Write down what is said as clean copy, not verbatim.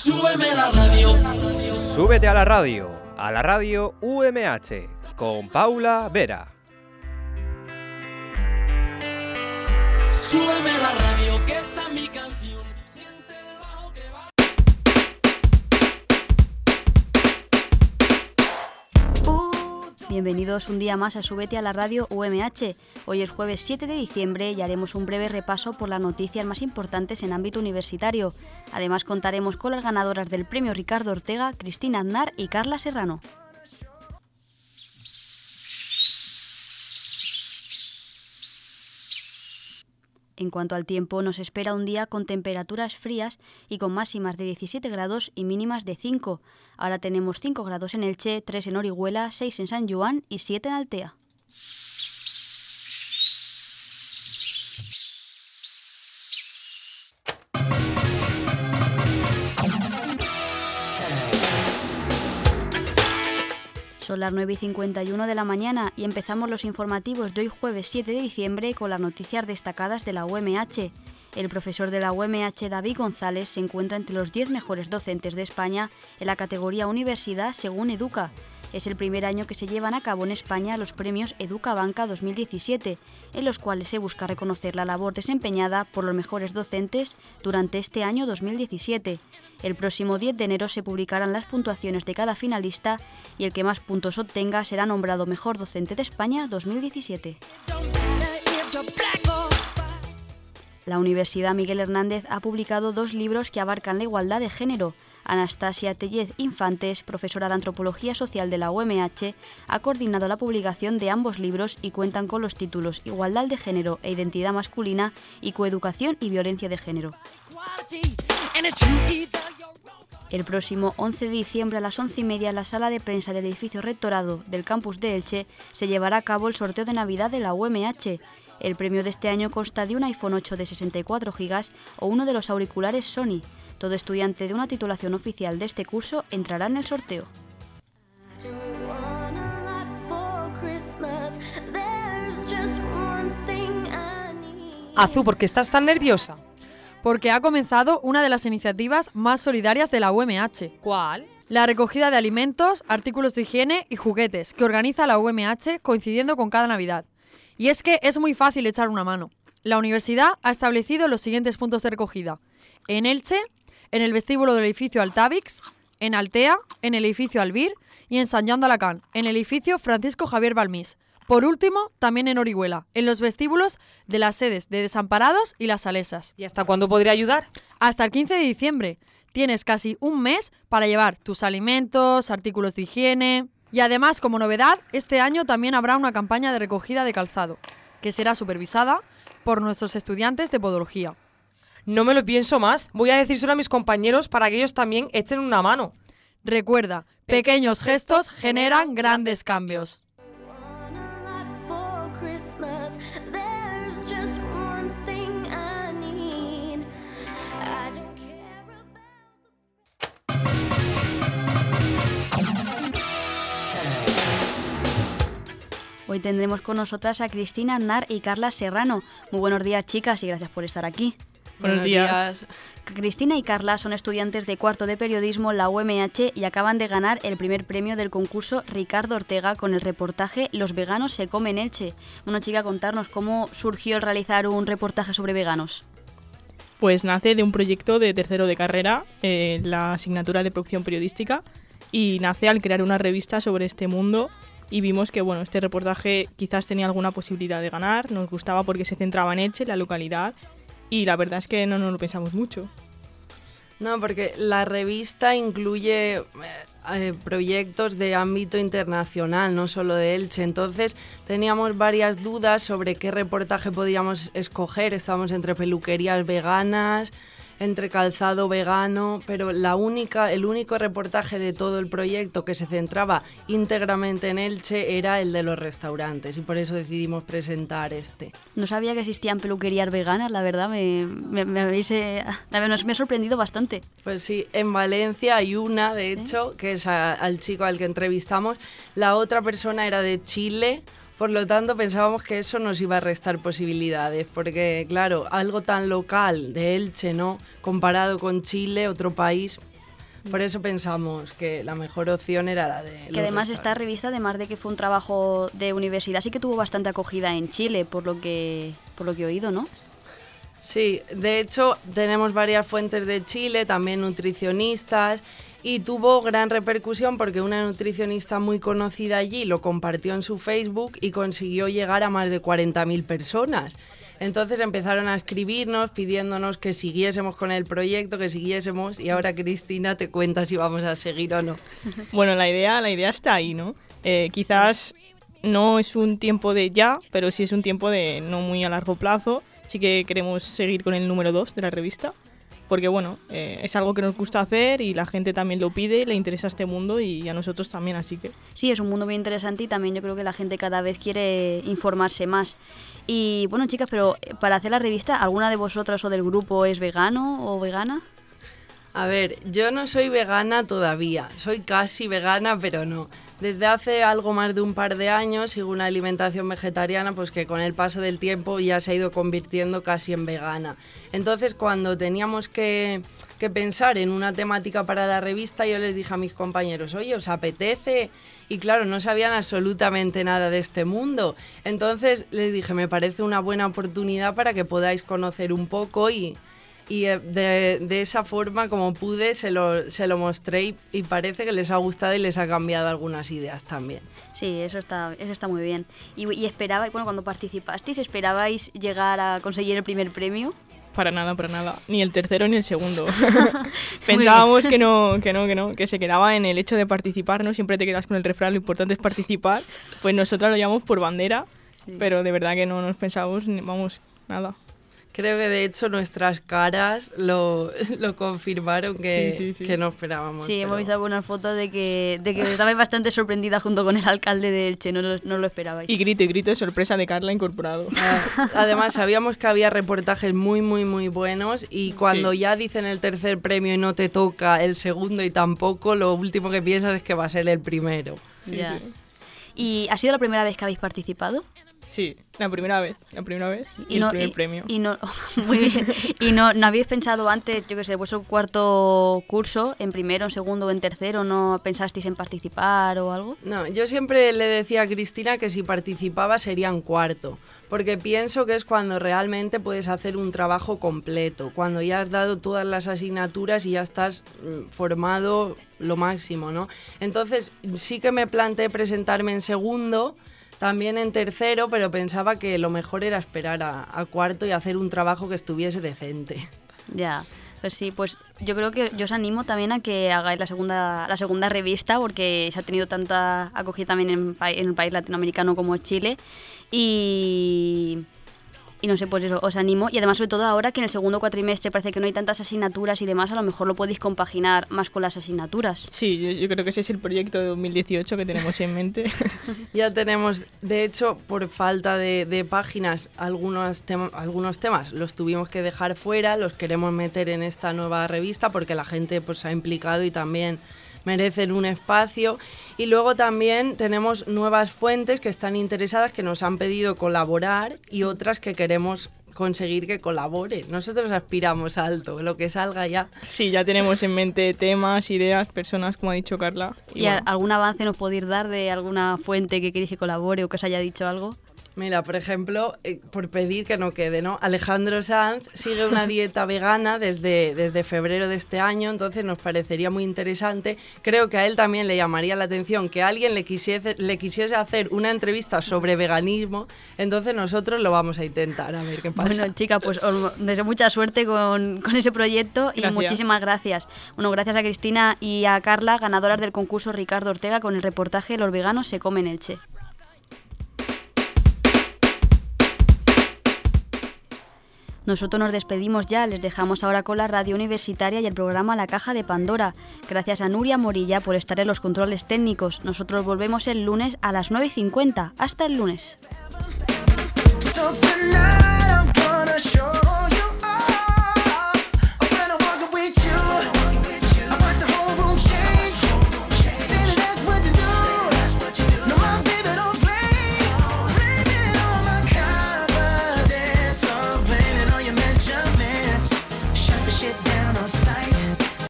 Súbeme la radio. Súbete a la radio UMH, con Paula Vera. Súbeme la radio, que esta es mi canción. Siente el bajo que va. Bienvenidos un día más a Súbete a la radio UMH. Hoy es jueves 7 de diciembre y haremos un breve repaso por las noticias más importantes en ámbito universitario. Además contaremos con las ganadoras del premio Ricardo Ortega, Cristina Aznar y Carla Serrano. En cuanto al tiempo, nos espera un día con temperaturas frías y con máximas de 17 grados y mínimas de 5. Ahora tenemos 5 grados en Elche, 3 en Orihuela, 6 en San Joan y 7 en Altea. Son las 9:51 de la mañana y empezamos los informativos de hoy jueves 7 de diciembre con las noticias destacadas de la UMH. El profesor de la UMH, David González, se encuentra entre los 10 mejores docentes de España en la categoría Universidad según Educa. Es el primer año que se llevan a cabo en España los premios Educabanca 2017, en los cuales se busca reconocer la labor desempeñada por los mejores docentes durante este año 2017. El próximo 10 de enero se publicarán las puntuaciones de cada finalista y el que más puntos obtenga será nombrado Mejor Docente de España 2017. La Universidad Miguel Hernández ha publicado 2 libros que abarcan la igualdad de género. Anastasia Tellez Infantes, profesora de Antropología Social de la UMH, ha coordinado la publicación de ambos libros y cuentan con los títulos Igualdad de género e identidad masculina y Coeducación y violencia de género. El próximo 11 de diciembre a las 11:30 en la sala de prensa del edificio Rectorado del campus de Elche se llevará a cabo el sorteo de Navidad de la UMH. El premio de este año consta de un iPhone 8 de 64 GB o uno de los auriculares Sony. Todo estudiante de una titulación oficial de este curso entrará en el sorteo. Azú, ¿por qué estás tan nerviosa? Porque ha comenzado una de las iniciativas más solidarias de la UMH. ¿Cuál? La recogida de alimentos, artículos de higiene y juguetes que organiza la UMH coincidiendo con cada Navidad. Y es que es muy fácil echar una mano. La universidad ha establecido los siguientes puntos de recogida: en Elche, en el vestíbulo del edificio Altavix, en Altea, en el edificio Albir y en Sant Joan d'Alacant, en el edificio Francisco Javier Balmís. Por último, también en Orihuela, en los vestíbulos de las sedes de Desamparados y Las Salesas. ¿Y hasta cuándo podría ayudar? Hasta el 15 de diciembre. Tienes casi un mes para llevar tus alimentos, artículos de higiene. Y además, como novedad, este año también habrá una campaña de recogida de calzado, que será supervisada por nuestros estudiantes de podología. No me lo pienso más. Voy a decírselo a mis compañeros para que ellos también echen una mano. Recuerda, pequeños gestos generan grandes cambios. Hoy tendremos con nosotras a Cristina Aznar y Carla Serrano. Muy buenos días, chicas, y gracias por estar aquí. Buenos días. Cristina y Carla son estudiantes de cuarto de periodismo en la UMH y acaban de ganar el primer premio del concurso Ricardo Ortega con el reportaje Los veganos se comen Elche. Bueno, chica, contarnos cómo surgió el realizar un reportaje sobre veganos. Pues nace de un proyecto de tercero de carrera, la asignatura de producción periodística, y nace al crear una revista sobre este mundo. Y vimos que este reportaje quizás tenía alguna posibilidad de ganar, nos gustaba porque se centraba en Elche, la localidad, y la verdad es que no nos lo pensamos mucho. No, porque la revista incluye proyectos de ámbito internacional, no solo de Elche. Entonces teníamos varias dudas sobre qué reportaje podíamos escoger. Estábamos entre peluquerías veganas, entre calzado vegano, pero el único reportaje de todo el proyecto que se centraba íntegramente en Elche era el de los restaurantes, y por eso decidimos presentar este. No sabía que existían peluquerías veganas, la verdad, me ha sorprendido bastante. Pues sí, en Valencia hay una, de hecho, que es al chico al que entrevistamos. La otra persona era de Chile. Por lo tanto, pensábamos que eso nos iba a restar posibilidades, porque, claro, algo tan local de Elche, ¿no?, comparado con Chile, otro país, Por eso pensamos que la mejor opción era la de... Que además esta revista, además de que fue un trabajo de universidad, sí que tuvo bastante acogida en Chile, por lo que he oído, ¿no? Sí, de hecho tenemos varias fuentes de Chile, también nutricionistas, y tuvo gran repercusión porque una nutricionista muy conocida allí lo compartió en su Facebook y consiguió llegar a más de 40.000 personas. Entonces empezaron a escribirnos pidiéndonos que siguiésemos con el proyecto, y ahora Cristina te cuenta si vamos a seguir o no. Bueno, la idea está ahí, ¿no? Quizás no es un tiempo de ya, pero sí es un tiempo de no muy a largo plazo. Sí que queremos seguir con el número 2 de la revista, porque bueno, es algo que nos gusta hacer y la gente también lo pide, le interesa este mundo y a nosotros también, así que... Sí, es un mundo muy interesante y también yo creo que la gente cada vez quiere informarse más. Y bueno, chicas, pero para hacer la revista, ¿alguna de vosotras o del grupo es vegano o vegana? A ver, yo no soy vegana todavía, soy casi vegana, pero no. Desde hace algo más de un par de años sigo una alimentación vegetariana, pues que con el paso del tiempo ya se ha ido convirtiendo casi en vegana. Entonces, cuando teníamos que pensar en una temática para la revista, yo les dije a mis compañeros, oye, ¿os apetece? Y claro, no sabían absolutamente nada de este mundo. Entonces les dije, me parece una buena oportunidad para que podáis conocer un poco y de esa forma, como pude, se lo mostré y parece que les ha gustado y les ha cambiado algunas ideas también. Sí, eso está muy bien. Y esperabais, bueno, cuando participasteis, ¿esperabais llegar a conseguir el primer premio? Para nada, ni el tercero ni el segundo. Pensábamos que se quedaba en el hecho de participar, ¿no? Siempre te quedas con el refrán, lo importante es participar. Pues nosotros lo llamamos por bandera, sí. Pero de verdad que no nos pensábamos, nada. Creo que de hecho nuestras caras lo confirmaron que no esperábamos. Sí, hemos visto algunas fotos de que estabais bastante sorprendida junto con el alcalde de Elche, no lo esperabais. Y grito de sorpresa de Carla incorporado. Además sabíamos que había reportajes muy, muy, muy buenos y cuando ya dicen el tercer premio y no te toca el segundo y tampoco, lo último que piensas es que va a ser el primero. Sí. ¿Y ha sido la primera vez que habéis participado? Sí, la primera vez y el primer premio. Muy bien. ¿Y no habéis pensado antes, yo qué sé, vuestro cuarto curso, en primero, en segundo o en tercero, no pensasteis en participar o algo? No, yo siempre le decía a Cristina que si participaba sería en cuarto, porque pienso que es cuando realmente puedes hacer un trabajo completo, cuando ya has dado todas las asignaturas y ya estás formado lo máximo, ¿no? Entonces sí que me planteé presentarme en segundo, también en tercero, pero pensaba que lo mejor era esperar a cuarto y hacer un trabajo que estuviese decente. Ya, pues sí, pues yo creo que yo os animo también a que hagáis la segunda revista, porque se ha tenido tanta acogida también en un país latinoamericano como Chile y no sé, pues eso, os animo. Y además, sobre todo ahora que en el segundo cuatrimestre parece que no hay tantas asignaturas y demás, a lo mejor lo podéis compaginar más con las asignaturas. Sí, yo creo que ese es el proyecto de 2018 que tenemos en mente. Ya tenemos, de hecho, por falta de páginas, algunos temas los tuvimos que dejar fuera, los queremos meter en esta nueva revista porque la gente pues se ha implicado y también merecen un espacio. Y luego también tenemos nuevas fuentes que están interesadas, que nos han pedido colaborar y otras que queremos conseguir que colaboren. Nosotros aspiramos alto, lo que salga ya. Sí, ya tenemos en mente temas, ideas, personas, como ha dicho Carla. ¿Y bueno, algún avance nos podéis dar de alguna fuente que queréis que colabore o que os haya dicho algo? Mira, por ejemplo, por pedir que no quede, ¿no? Alejandro Sanz sigue una dieta vegana desde febrero de este año, entonces nos parecería muy interesante. Creo que a él también le llamaría la atención que alguien le quisiese hacer una entrevista sobre veganismo, entonces nosotros lo vamos a intentar, a ver qué pasa. Bueno, chica, pues os deseo mucha suerte con ese proyecto y muchísimas gracias. Bueno, gracias a Cristina y a Carla, ganadoras del concurso Ricardo Ortega con el reportaje Los veganos se comen Elche. Nosotros nos despedimos ya, les dejamos ahora con la radio universitaria y el programa La Caja de Pandora. Gracias a Nuria Morilla por estar en los controles técnicos. Nosotros volvemos el lunes a las 9:50. Hasta el lunes.